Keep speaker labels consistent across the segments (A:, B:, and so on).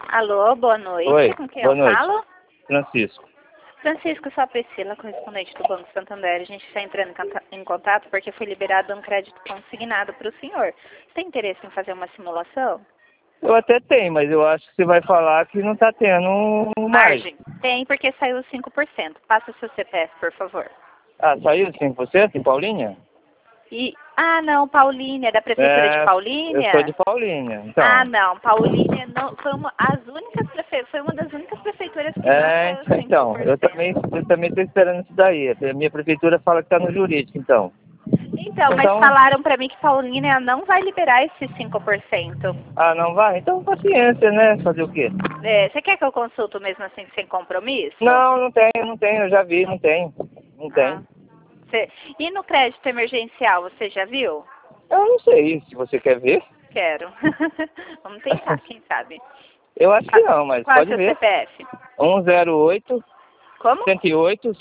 A: Alô, boa noite.
B: Oi,
A: Com quem
B: boa
A: eu
B: noite.
A: falo?
B: Francisco.
A: Francisco, sou a Priscila, correspondente do Banco Santander. A gente está entrando em contato porque foi liberado um crédito consignado para o senhor. Tem interesse em fazer uma simulação?
B: Eu até tenho, mas eu acho que você vai falar que não está tendo margem.
A: Tem, porque saiu 5%. Passa o seu CPF, por favor.
B: Ah, saiu 5% em Paulínia?
A: Não, Paulínia, da Prefeitura de Paulínia?
B: Eu sou de Paulínia, então.
A: Não, Paulínia não, foi uma das únicas prefeituras que não saiu 5%.
B: Então, eu também estou esperando isso daí. A minha prefeitura fala que está no jurídico, então.
A: Então, mas falaram pra mim que Paulínia não vai liberar esses 5%.
B: Ah, não vai? Então paciência, né? Fazer o quê?
A: Você quer que eu consulto mesmo assim, sem compromisso?
B: Não tenho, eu já vi, não tem. Não tem.
A: E no crédito emergencial, você já viu?
B: Eu não sei, se você quer ver.
A: Quero. Vamos tentar, quem sabe.
B: Eu acho que não, mas pode ver.
A: Qual é o seu CPF?
B: 108.
A: Como?
B: 108.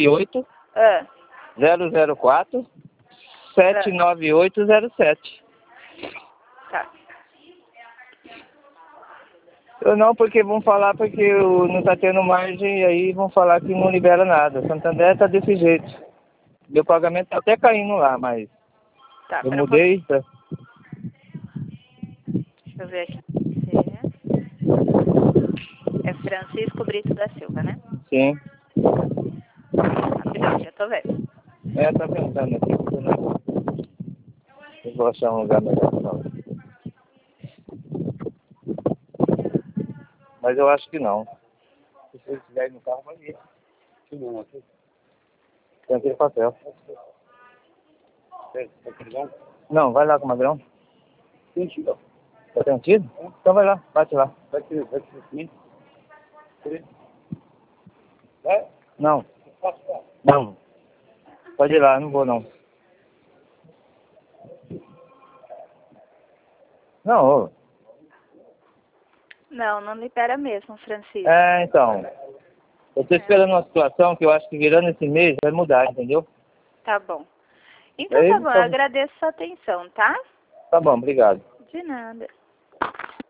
B: 004 79807.
A: Tá.
B: Eu não, porque vão falar porque não está tendo margem e aí vão falar que não libera nada. Santander está desse jeito. Meu pagamento está até caindo lá, mas
A: Tá,
B: eu mudei.
A: Deixa eu ver aqui. É Francisco Brito da Silva, né?
B: Sim.
A: Rapidão, já tô vendo.
B: Tá pensando aqui. Eu vou achar um lugar melhor não. Mas eu acho que não. Se você estiver no carro, vai ir. Tem aquele papel. Não, vai lá com o Magrão. Sentido. Tá sentido? Então vai lá, bate lá. Vai sim. Não. Não. Pode ir lá, não vou não. Não.
A: Não libera mesmo, Francisco.
B: Então. Eu tô esperando uma situação que eu acho que virando esse mês vai mudar, entendeu?
A: Tá bom. Então tá bom, eu agradeço a sua atenção, tá?
B: Tá bom, obrigado.
A: De nada.